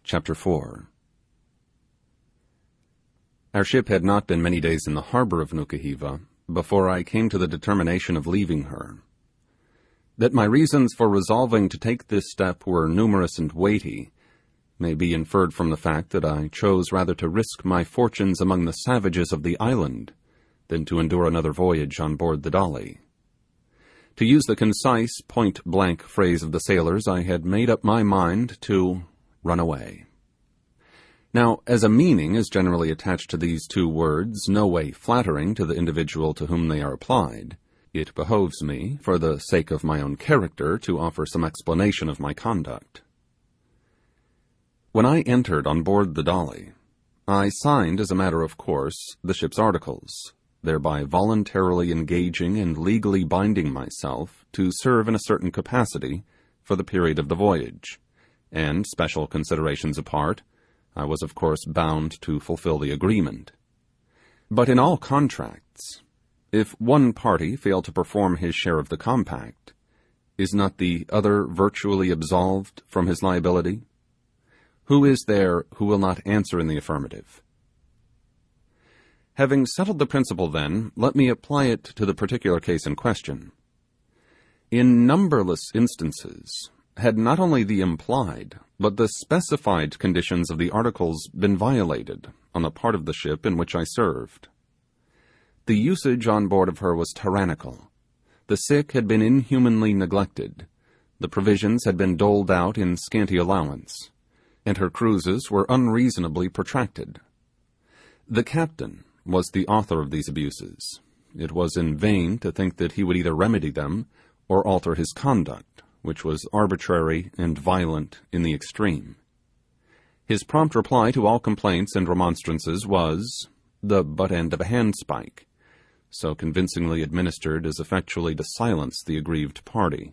Chapter 4. Our ship had not been many days in the harbour of Nukuhiva before I came to the determination of leaving her. That my reasons for resolving to take this step were numerous and weighty may be inferred from the fact that I chose rather to risk my fortunes among the savages of the island than to endure another voyage on board the Dolly. To use the concise, point-blank phrase of the sailors, I had made up my mind to run away. Now, as a meaning is generally attached to these two words, no way flattering to the individual to whom they are applied, it behoves me, for the sake of my own character, to offer some explanation of my conduct. When I entered on board the Dolly, I signed, as a matter of course, the ship's articles, thereby voluntarily engaging and legally binding myself to serve in a certain capacity for the period of the voyage, and, special considerations apart, I was of course bound to fulfill the agreement. But in all contracts, if one party failed to perform his share of the compact, is not the other virtually absolved from his liability? Who is there who will not answer in the affirmative? Having settled the principle, then, let me apply it to the particular case in question. In numberless instances, had not only the implied, but the specified conditions of the articles been violated on the part of the ship in which I served. The usage on board of her was tyrannical. The sick had been inhumanly neglected. The provisions had been doled out in scanty allowance, and her cruises were unreasonably protracted. The captain was the author of these abuses. It was in vain to think that he would either remedy them or alter his conduct, which was arbitrary and violent in the extreme. His prompt reply to all complaints and remonstrances was the butt end of a handspike, so convincingly administered as effectually to silence the aggrieved party.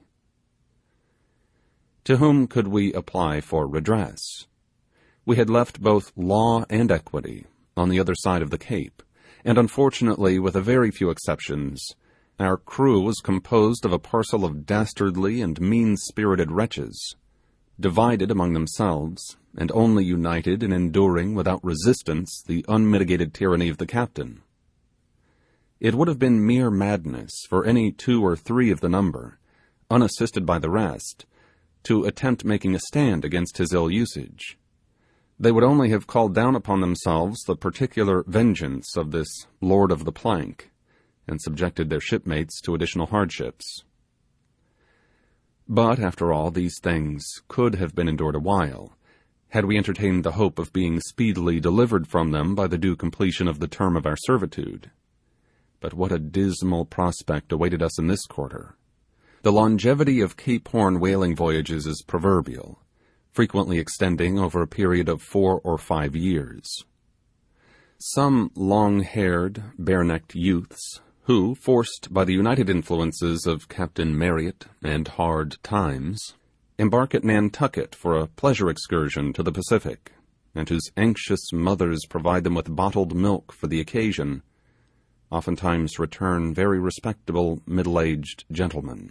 To whom could we apply for redress? We had left both law and equity on the other side of the Cape, and unfortunately, with a very few exceptions, our crew was composed of a parcel of dastardly and mean-spirited wretches, divided among themselves, and only united in enduring without resistance the unmitigated tyranny of the captain. It would have been mere madness for any two or three of the number, unassisted by the rest, to attempt making a stand against his ill usage. They would only have called down upon themselves the particular vengeance of this Lord of the Plank, and subjected their shipmates to additional hardships. But, after all, these things could have been endured a while, had we entertained the hope of being speedily delivered from them by the due completion of the term of our servitude. But what a dismal prospect awaited us in this quarter! The longevity of Cape Horn whaling voyages is proverbial, frequently extending over a period of 4 or 5 years. Some long-haired, bare-necked youths, who, forced by the united influences of Captain Marryat and hard times, embark at Nantucket for a pleasure excursion to the Pacific, and whose anxious mothers provide them with bottled milk for the occasion, oftentimes return very respectable middle-aged gentlemen.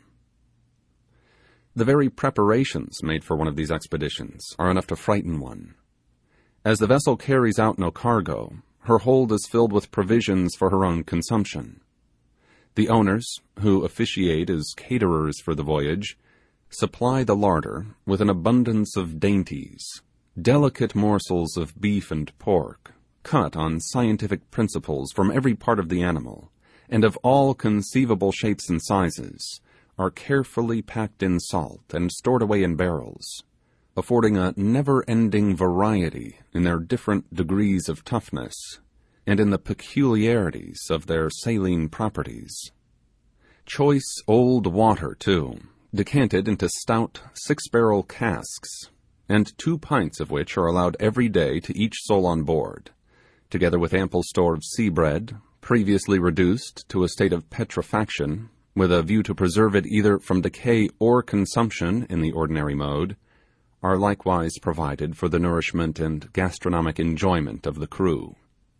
The very preparations made for one of these expeditions are enough to frighten one. As the vessel carries out no cargo, her hold is filled with provisions for her own consumption. The owners, who officiate as caterers for the voyage, supply the larder with an abundance of dainties, delicate morsels of beef and pork, cut on scientific principles from every part of the animal, and of all conceivable shapes and sizes, are carefully packed in salt and stored away in barrels, affording a never-ending variety in their different degrees of toughness, and in the peculiarities of their saline properties. Choice old water, too, decanted into stout 6-barrel casks, and 2 pints of which are allowed every day to each soul on board, together with ample store of sea bread, previously reduced to a state of petrifaction, with a view to preserve it either from decay or consumption in the ordinary mode, are likewise provided for the nourishment and gastronomic enjoyment of the crew.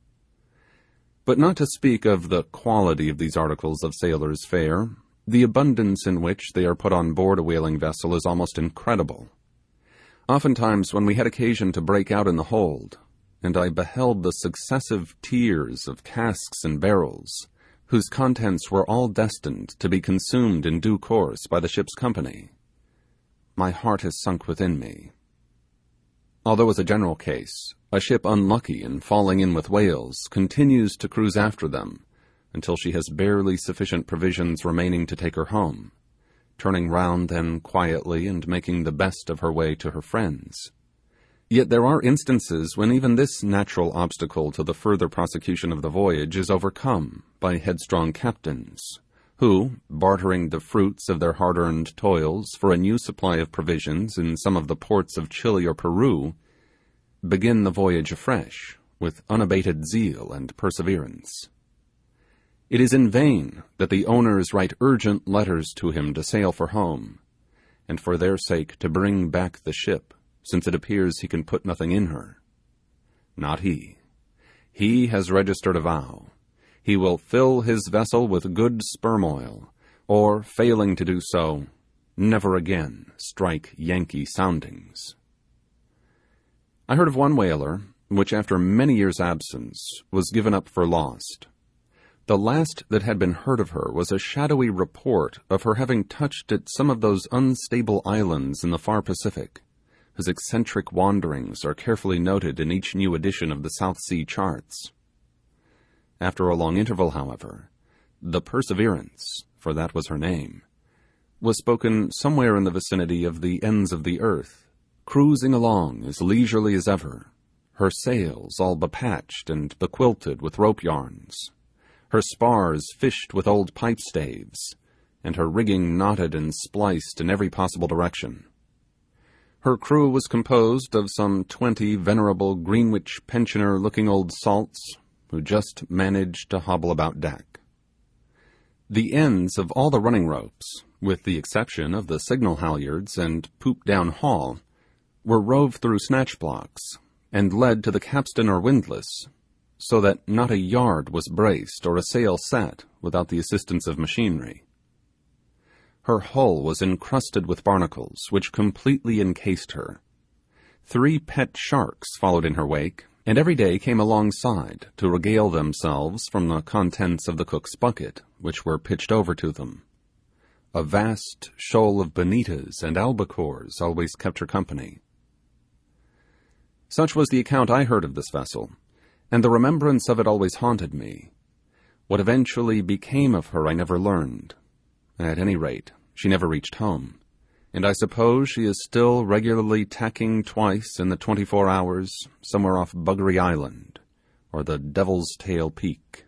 But not to speak of the quality of these articles of sailors' fare, the abundance in which they are put on board a whaling vessel is almost incredible. Oftentimes, when we had occasion to break out in the hold, and I beheld the successive tiers of casks and barrels, whose contents were all destined to be consumed in due course by the ship's company, my heart has sunk within me. Although as a general case, a ship unlucky in falling in with whales continues to cruise after them until she has barely sufficient provisions remaining to take her home, turning round then quietly and making the best of her way to her friends. Yet there are instances when even this natural obstacle to the further prosecution of the voyage is overcome by headstrong captains, who, bartering the fruits of their hard-earned toils for a new supply of provisions in some of the ports of Chile or Peru, begin the voyage afresh with unabated zeal and perseverance. It is in vain that the owners write urgent letters to him to sail for home, and for their sake to bring back the ship, since it appears he can put nothing in her. Not he. He has registered a vow. He will fill his vessel with good sperm oil, or, failing to do so, never again strike Yankee soundings. I heard of one whaler, which after many years' absence was given up for lost. The last that had been heard of her was a shadowy report of her having touched at some of those unstable islands in the far Pacific, whose eccentric wanderings are carefully noted in each new edition of the South Sea charts. After a long interval, however, the Perseverance, for that was her name, was spoken somewhere in the vicinity of the ends of the earth, cruising along as leisurely as ever, her sails all bepatched and bequilted with rope yarns, her spars fished with old pipe staves, and her rigging knotted and spliced in every possible direction. Her crew was composed of some 20 venerable Greenwich pensioner-looking old salts, who just managed to hobble about deck. The ends of all the running ropes, with the exception of the signal halyards and poop-down haul, were rove through snatch blocks, and led to the capstan or windlass, so that not a yard was braced or a sail set without the assistance of machinery. Her hull was encrusted with barnacles, which completely encased her. 3 pet sharks followed in her wake, and every day came alongside to regale themselves from the contents of the cook's bucket, which were pitched over to them. A vast shoal of bonitas and albacores always kept her company. Such was the account I heard of this vessel, and the remembrance of it always haunted me. What eventually became of her I never learned. At any rate, she never reached home, and I suppose she is still regularly tacking twice in the 24 hours somewhere off Buggery Island, or the Devil's Tail Peak.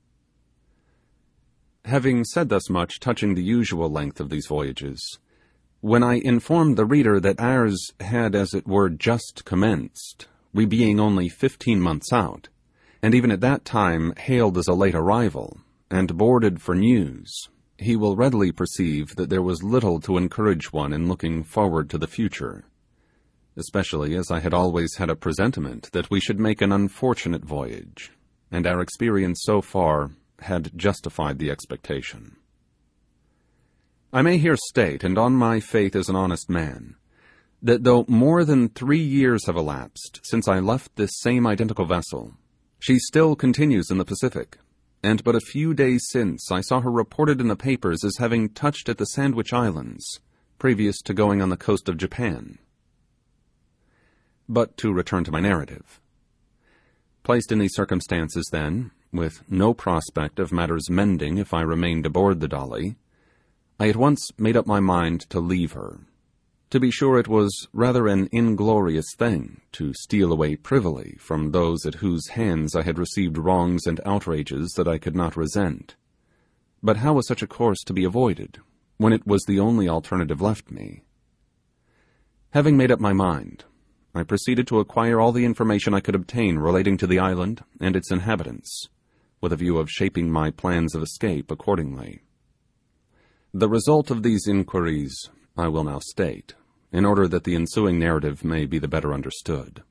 Having said thus much touching the usual length of these voyages, when I informed the reader that ours had as it were just commenced, we being only 15 months out, and even at that time hailed as a late arrival, and boarded for news, he will readily perceive that there was little to encourage one in looking forward to the future, especially as I had always had a presentiment that we should make an unfortunate voyage, and our experience so far had justified the expectation. I may here state, and on my faith as an honest man, that though more than 3 years have elapsed since I left this same identical vessel, she still continues in the Pacific, and but a few days since I saw her reported in the papers as having touched at the Sandwich Islands, previous to going on the coast of Japan. But to return to my narrative. Placed in these circumstances, then, with no prospect of matters mending if I remained aboard the Dolly, I at once made up my mind to leave her. To be sure, it was rather an inglorious thing to steal away privily from those at whose hands I had received wrongs and outrages that I could not resent. But how was such a course to be avoided, when it was the only alternative left me? Having made up my mind, I proceeded to acquire all the information I could obtain relating to the island and its inhabitants, with a view of shaping my plans of escape accordingly. The result of these inquiries I will now state, in order that the ensuing narrative may be the better understood.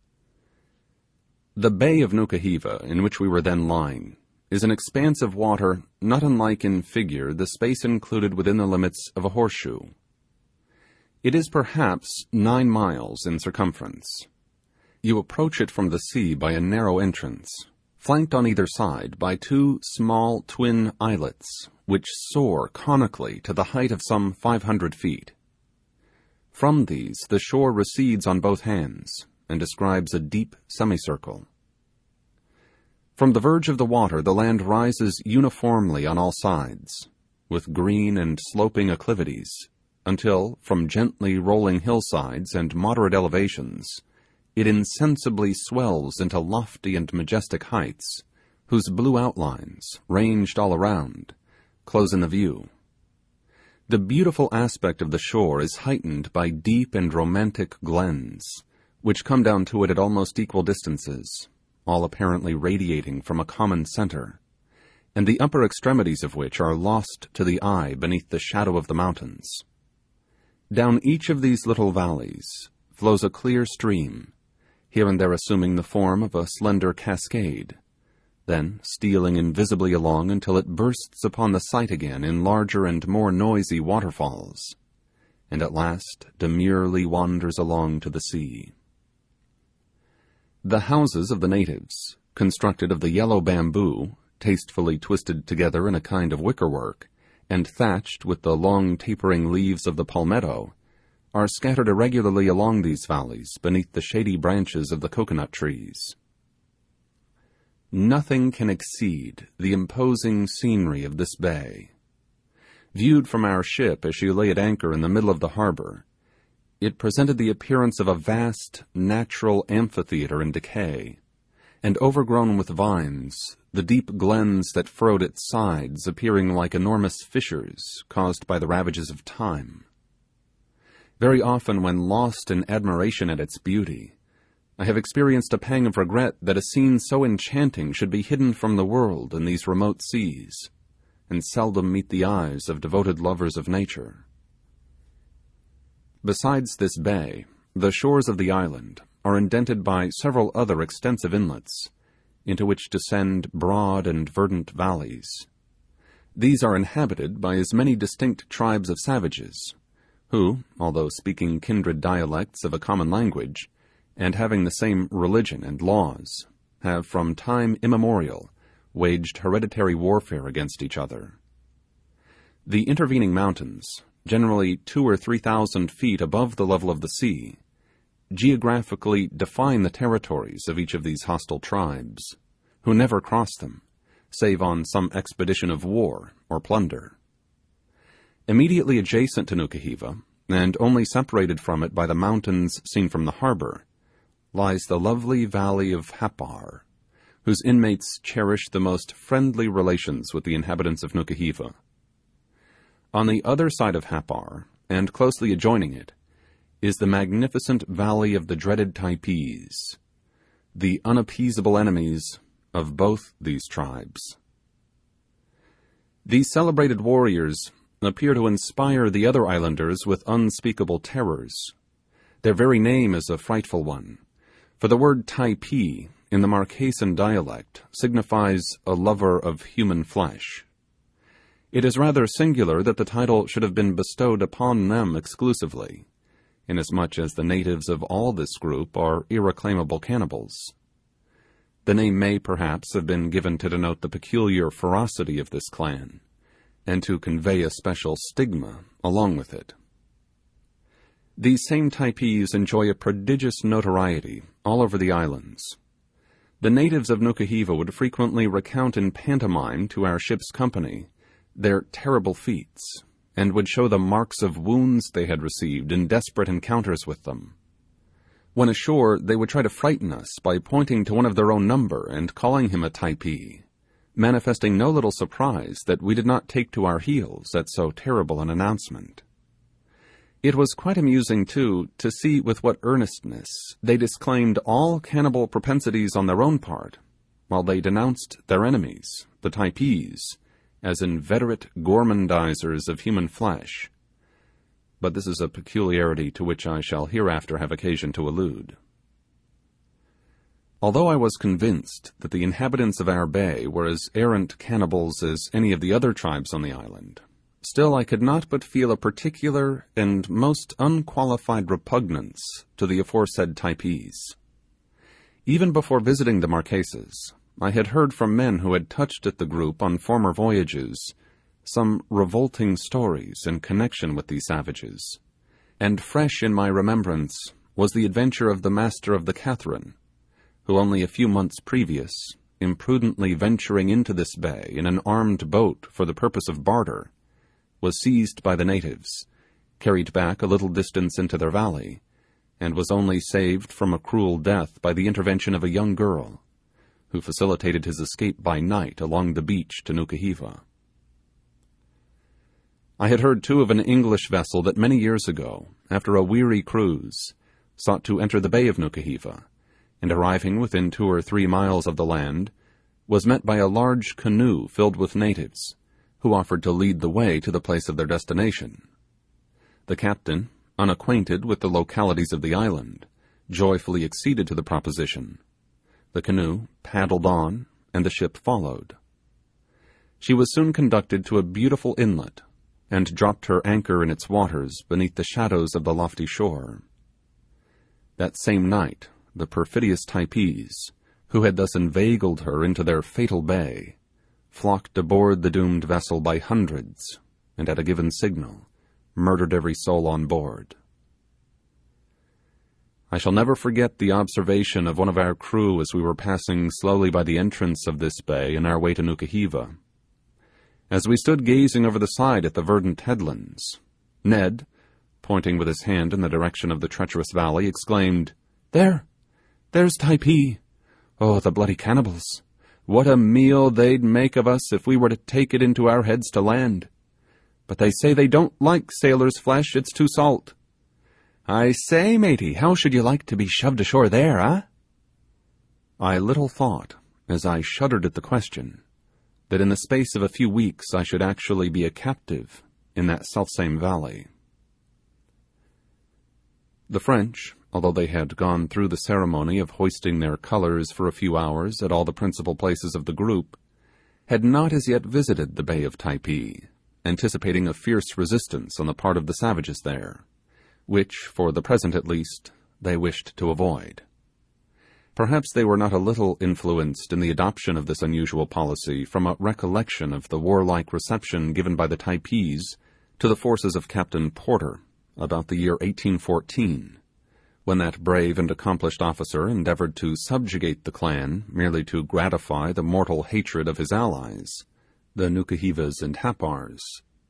The Bay of Nukuhiva, in which we were then lying, is an expanse of water not unlike in figure the space included within the limits of a horseshoe. It is perhaps 9 miles in circumference. You approach it from the sea by a narrow entrance, flanked on either side by 2 small twin islets, which soar conically to the height of some 500 feet. From these, the shore recedes on both hands, and describes a deep semicircle. From the verge of the water, the land rises uniformly on all sides, with green and sloping acclivities, until, from gently rolling hillsides and moderate elevations, it insensibly swells into lofty and majestic heights, whose blue outlines, ranged all around, close in the view. The beautiful aspect of the shore is heightened by deep and romantic glens, which come down to it at almost equal distances, all apparently radiating from a common centre, and the upper extremities of which are lost to the eye beneath the shadow of the mountains. Down each of these little valleys flows a clear stream, here and there assuming the form of a slender cascade, then stealing invisibly along until it bursts upon the sight again in larger and more noisy waterfalls, and at last demurely wanders along to the sea. The houses of the natives, constructed of the yellow bamboo, tastefully twisted together in a kind of wickerwork, and thatched with the long tapering leaves of the palmetto, are scattered irregularly along these valleys beneath the shady branches of the coconut trees. Nothing can exceed the imposing scenery of this bay. Viewed from our ship as she lay at anchor in the middle of the harbor, it presented the appearance of a vast natural amphitheatre in decay, and overgrown with vines, the deep glens that furrowed its sides appearing like enormous fissures caused by the ravages of time. Very often, when lost in admiration at its beauty, I have experienced a pang of regret that a scene so enchanting should be hidden from the world in these remote seas, and seldom meet the eyes of devoted lovers of nature. Besides this bay, the shores of the island are indented by several other extensive inlets, into which descend broad and verdant valleys. These are inhabited by as many distinct tribes of savages, who, although speaking kindred dialects of a common language, and having the same religion and laws, have from time immemorial waged hereditary warfare against each other. The intervening mountains, generally 2,000 or 3,000 feet above the level of the sea, geographically define the territories of each of these hostile tribes, who never cross them, save on some expedition of war or plunder. Immediately adjacent to Nukuhiva, and only separated from it by the mountains seen from the harbor, lies the lovely valley of Happar, whose inmates cherish the most friendly relations with the inhabitants of Nukuhiva. On the other side of Happar, and closely adjoining it, is the magnificent valley of the dreaded Typees, the unappeasable enemies of both these tribes. These celebrated warriors appear to inspire the other islanders with unspeakable terrors. Their very name is a frightful one, for the word Typee in the Marquesan dialect signifies a lover of human flesh. It is rather singular that the title should have been bestowed upon them exclusively, inasmuch as the natives of all this group are irreclaimable cannibals. The name may perhaps have been given to denote the peculiar ferocity of this clan, and to convey a special stigma along with it. These same Typees enjoy a prodigious notoriety all over the islands. The natives of Nukuhiva would frequently recount in pantomime to our ship's company their terrible feats, and would show the marks of wounds they had received in desperate encounters with them. When ashore, they would try to frighten us by pointing to one of their own number and calling him a Typee, manifesting no little surprise that we did not take to our heels at so terrible an announcement. It was quite amusing, too, to see with what earnestness they disclaimed all cannibal propensities on their own part, while they denounced their enemies, the Typees, as inveterate gormandizers of human flesh. But this is a peculiarity to which I shall hereafter have occasion to allude. Although I was convinced that the inhabitants of our bay were as arrant cannibals as any of the other tribes on the island, Still, I could not but feel a particular and most unqualified repugnance to the aforesaid Typees. Even before visiting the Marquesas, I had heard from men who had touched at the group on former voyages some revolting stories in connection with these savages, and fresh in my remembrance was the adventure of the master of the Catherine, who only a few months previous, imprudently venturing into this bay in an armed boat for the purpose of barter, was seized by the natives, carried back a little distance into their valley, and was only saved from a cruel death by the intervention of a young girl, who facilitated his escape by night along the beach to Nukuhiva. I had heard too of an English vessel that many years ago, after a weary cruise, sought to enter the bay of Nukuhiva, and arriving within 2 or 3 miles of the land, was met by a large canoe filled with natives, who offered to lead the way to the place of their destination. The captain, unacquainted with the localities of the island, joyfully acceded to the proposition. The canoe paddled on, and the ship followed. She was soon conducted to a beautiful inlet, and dropped her anchor in its waters beneath the shadows of the lofty shore. That same night, the perfidious Typees, who had thus inveigled her into their fatal bay, flocked aboard the doomed vessel by hundreds, and at a given signal, murdered every soul on board. I shall never forget the observation of one of our crew as we were passing slowly by the entrance of this bay in our way to Nukuhiva. As we stood gazing over the side at the verdant headlands, Ned, pointing with his hand in the direction of the treacherous valley, exclaimed, There's Typee! Oh, the bloody cannibals! What a meal they'd make of us if we were to take it into our heads to land! But they say they don't like sailors' flesh, it's too salt. I say, matey, how should you like to be shoved ashore there, eh? I little thought, as I shuddered at the question, that in the space of a few weeks I should actually be a captive in that selfsame valley. The French, although they had gone through the ceremony of hoisting their colours for a few hours at all the principal places of the group, had not as yet visited the Bay of Typee, anticipating a fierce resistance on the part of the savages there, which, for the present at least, they wished to avoid. Perhaps they were not a little influenced in the adoption of this unusual policy from a recollection of the warlike reception given by the Typees to the forces of Captain Porter about the year 1814, when that brave and accomplished officer endeavoured to subjugate the clan merely to gratify the mortal hatred of his allies, the Nukuhivas and Happars.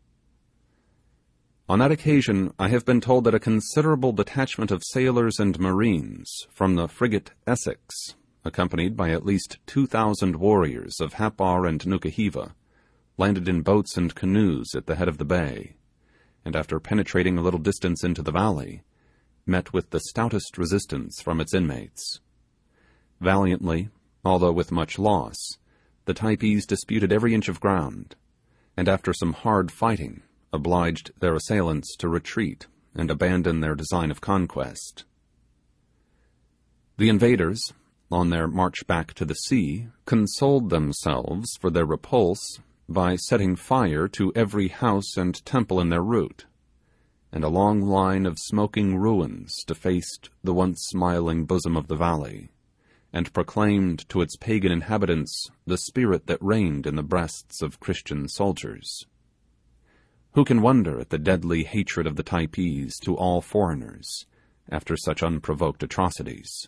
On that occasion, I have been told that a considerable detachment of sailors and marines from the frigate Essex, accompanied by at least 2,000 warriors of Happar and Nukuhiva, landed in boats and canoes at the head of the bay, and after penetrating a little distance into the valley, met with the stoutest resistance from its inmates. Valiantly, although with much loss, the Typees disputed every inch of ground, and after some hard fighting, obliged their assailants to retreat and abandon their design of conquest. The invaders, on their march back to the sea, consoled themselves for their repulse by setting fire to every house and temple in their route, and a long line of smoking ruins defaced the once smiling bosom of the valley, and proclaimed to its pagan inhabitants the spirit that reigned in the breasts of Christian soldiers. Who can wonder at the deadly hatred of the Typees to all foreigners, after such unprovoked atrocities?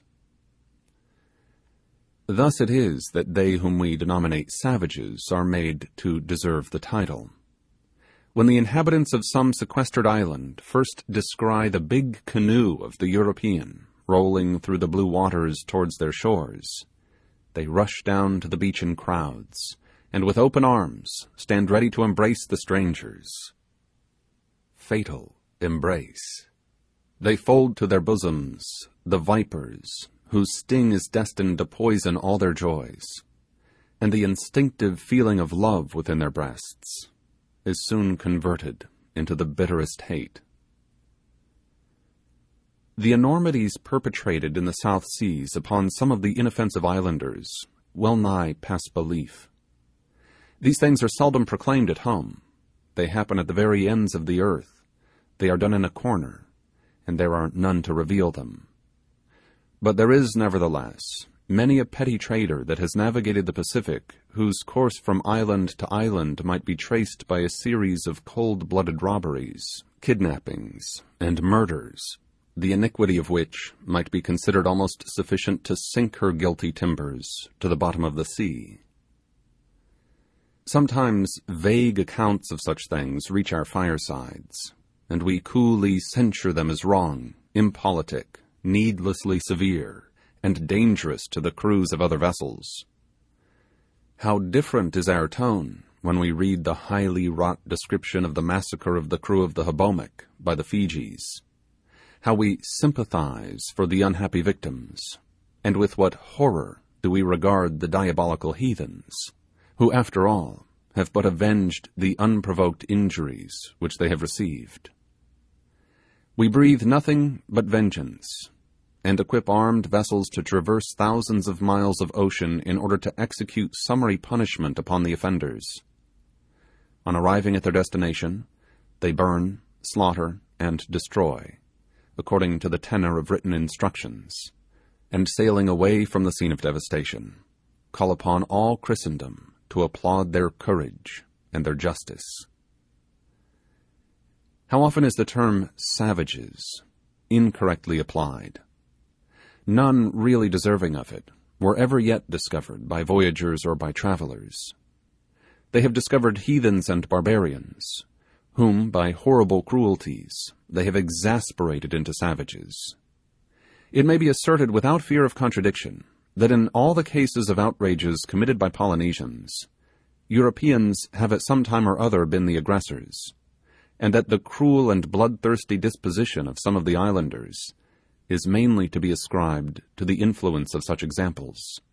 Thus it is that they whom we denominate savages are made to deserve the title. When the inhabitants of some sequestered island first descry the big canoe of the European rolling through the blue waters towards their shores, they rush down to the beach in crowds, and with open arms stand ready to embrace the strangers. Fatal embrace. They fold to their bosoms the vipers whose sting is destined to poison all their joys, and the instinctive feeling of love within their breasts is soon converted into the bitterest hate. The enormities perpetrated in the South Seas upon some of the inoffensive islanders well nigh pass belief. These things are seldom proclaimed at home, They happen at the very ends of the earth. They are done in a corner, and there are none to reveal them. But there is, nevertheless, many a petty trader that has navigated the Pacific, whose course from island to island might be traced by a series of cold-blooded robberies, kidnappings, and murders, the iniquity of which might be considered almost sufficient to sink her guilty timbers to the bottom of the sea. Sometimes vague accounts of such things reach our firesides, and we coolly censure them as wrong, impolitic, needlessly severe, and dangerous to the crews of other vessels. How different is our tone when we read the highly wrought description of the massacre of the crew of the Hobomak by the Fijis. How we sympathize for the unhappy victims, and with what horror do we regard the diabolical heathens, who, after all, have but avenged the unprovoked injuries which they have received. We breathe nothing but vengeance, and equip armed vessels to traverse thousands of miles of ocean in order to execute summary punishment upon the offenders. On arriving at their destination, they burn, slaughter, and destroy, according to the tenor of written instructions, and sailing away from the scene of devastation, call upon all Christendom to applaud their courage and their justice. How often is the term savages incorrectly applied? None really deserving of it were ever yet discovered by voyagers or by travellers. They have discovered heathens and barbarians, whom, by horrible cruelties, they have exasperated into savages. It may be asserted without fear of contradiction that in all the cases of outrages committed by Polynesians, Europeans have at some time or other been the aggressors, and that the cruel and bloodthirsty disposition of some of the islanders is mainly to be ascribed to the influence of such examples.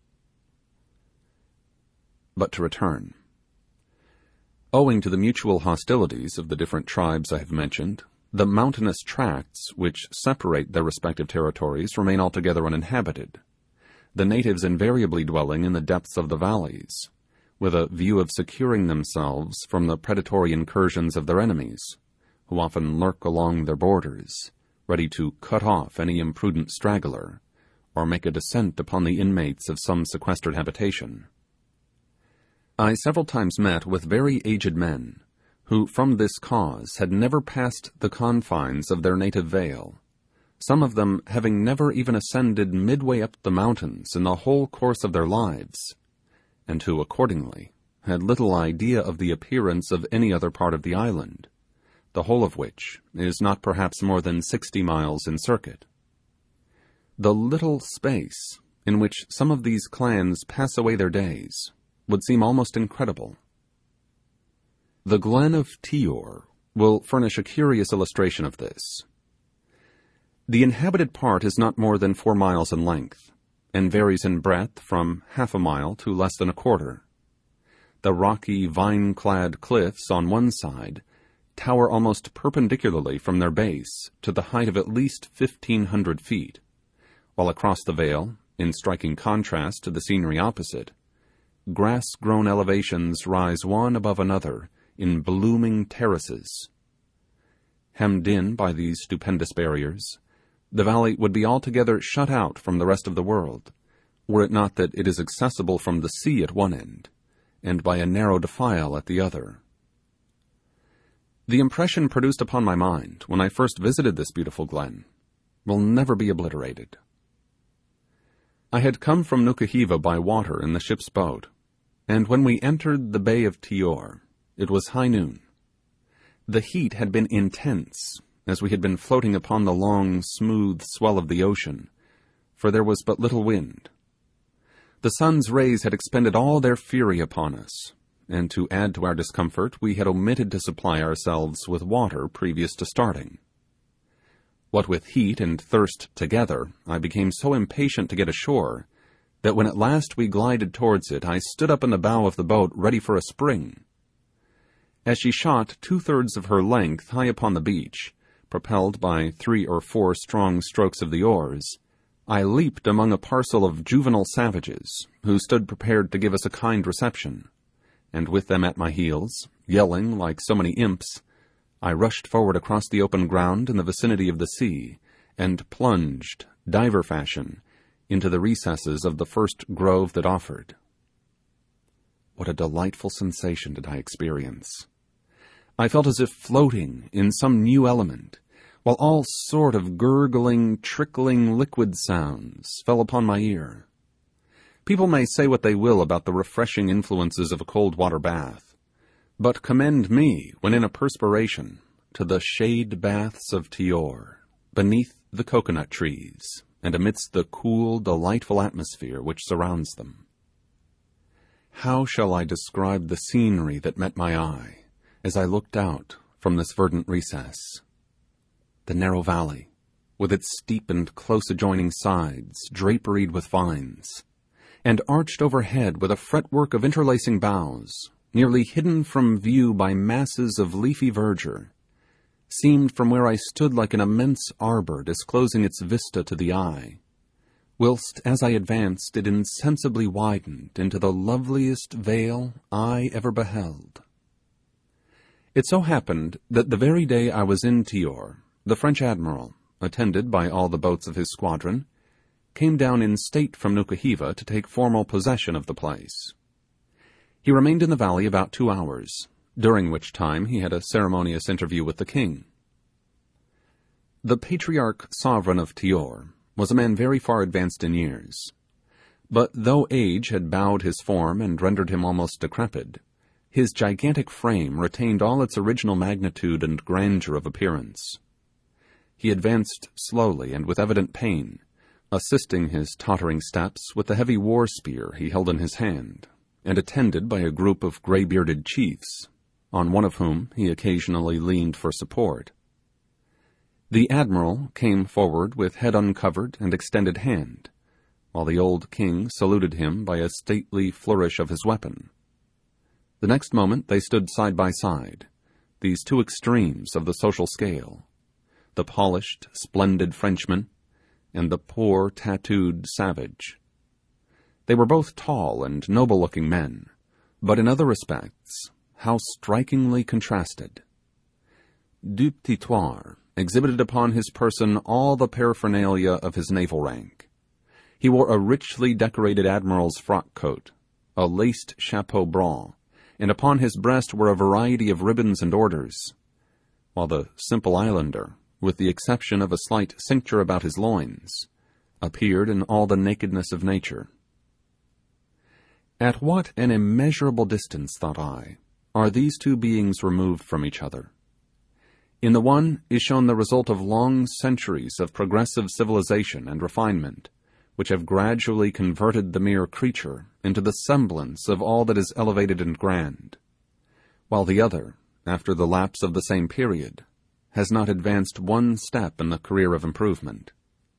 But to return. Owing to the mutual hostilities of the different tribes I have mentioned, the mountainous tracts which separate their respective territories remain altogether uninhabited, the natives invariably dwelling in the depths of the valleys, with a view of securing themselves from the predatory incursions of their enemies, who often lurk along their borders, ready to cut off any imprudent straggler, or make a descent upon the inmates of some sequestered habitation. I several times met with very aged men, who from this cause had never passed the confines of their native vale, some of them having never even ascended midway up the mountains in the whole course of their lives, and who accordingly had little idea of the appearance of any other part of the island, the whole of which is not perhaps more than 60 miles in circuit. The little space in which some of these clans pass away their days would seem almost incredible. The Glen of Tior will furnish a curious illustration of this. The inhabited part is not more than 4 miles in length, and varies in breadth from half a mile to less than a quarter. The rocky, vine-clad cliffs on one side tower almost perpendicularly from their base to the height of at least 1,500 feet, while across the vale, in striking contrast to the scenery opposite, grass-grown elevations rise one above another in blooming terraces. Hemmed in by these stupendous barriers, the valley would be altogether shut out from the rest of the world, were it not that it is accessible from the sea at one end, and by a narrow defile at the other. The impression produced upon my mind when I first visited this beautiful glen will never be obliterated. I had come from Nukuhiva by water in the ship's boat, and when we entered the Bay of Tior, it was high noon. The heat had been intense, as we had been floating upon the long, smooth swell of the ocean, for there was but little wind. The sun's rays had expended all their fury upon us, and to add to our discomfort, we had omitted to supply ourselves with water previous to starting. What with heat and thirst together, I became so impatient to get ashore, that when at last we glided towards it, I stood up in the bow of the boat ready for a spring. As she shot 2/3 of her length high upon the beach, propelled by 3 or 4 strong strokes of the oars, I leaped among a parcel of juvenile savages, who stood prepared to give us a kind reception, and with them at my heels, yelling like so many imps, I rushed forward across the open ground in the vicinity of the sea, and plunged, diver fashion, into the recesses of the first grove that offered. What a delightful sensation did I experience! I felt as if floating in some new element, while all sort of gurgling, trickling liquid sounds fell upon my ear. People may say what they will about the refreshing influences of a cold water bath, but commend me, when in a perspiration, to the shade baths of Tior, beneath the coconut trees, and amidst the cool, delightful atmosphere which surrounds them. How shall I describe the scenery that met my eye, as I looked out from this verdant recess? The narrow valley, with its steep and close adjoining sides draperied with vines, and arched overhead with a fretwork of interlacing boughs, nearly hidden from view by masses of leafy verdure, seemed from where I stood like an immense arbour disclosing its vista to the eye, whilst as I advanced it insensibly widened into the loveliest vale I ever beheld. It so happened that the very day I was in Tior, the French admiral, attended by all the boats of his squadron, came down in state from Nukuhiva to take formal possession of the place. He remained in the valley about 2 hours, during which time he had a ceremonious interview with the king. The patriarch sovereign of Tior was a man very far advanced in years, but though age had bowed his form and rendered him almost decrepit, his gigantic frame retained all its original magnitude and grandeur of appearance. He advanced slowly and with evident pain, assisting his tottering steps with the heavy war spear he held in his hand, and attended by a group of grey-bearded chiefs, on one of whom he occasionally leaned for support. The admiral came forward with head uncovered and extended hand, while the old king saluted him by a stately flourish of his weapon. The next moment they stood side by side, these two extremes of the social scale, the polished, splendid Frenchman, and the poor, tattooed savage. They were both tall and noble-looking men, but in other respects, how strikingly contrasted. Du Petit Thouars exhibited upon his person all the paraphernalia of his naval rank. He wore a richly decorated admiral's frock coat, a laced chapeau bras, and upon his breast were a variety of ribbons and orders, while the simple islander, with the exception of a slight cincture about his loins, appeared in all the nakedness of nature. At what an immeasurable distance, thought I, are these two beings removed from each other. In the one is shown the result of long centuries of progressive civilization and refinement, which have gradually converted the mere creature into the semblance of all that is elevated and grand, while the other, after the lapse of the same period, has not advanced one step in the career of improvement.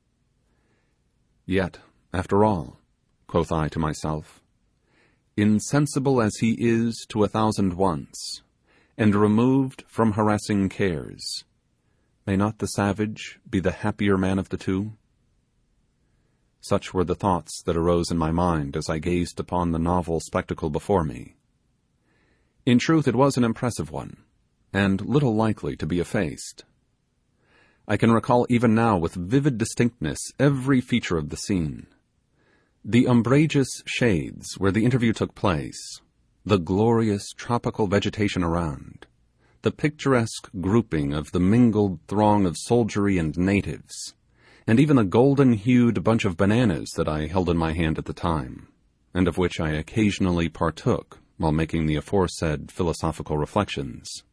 Yet, after all, quoth I to myself, insensible as he is to 1,000 wants, and removed from harassing cares, may not the savage be the happier man of the two? Such were the thoughts that arose in my mind as I gazed upon the novel spectacle before me. In truth, it was an impressive one, and little likely to be effaced. I can recall even now with vivid distinctness every feature of the scene. The umbrageous shades where the interview took place, the glorious tropical vegetation around, the picturesque grouping of the mingled throng of soldiery and natives, and even the golden-hued bunch of bananas that I held in my hand at the time, and of which I occasionally partook while making the aforesaid philosophical reflections.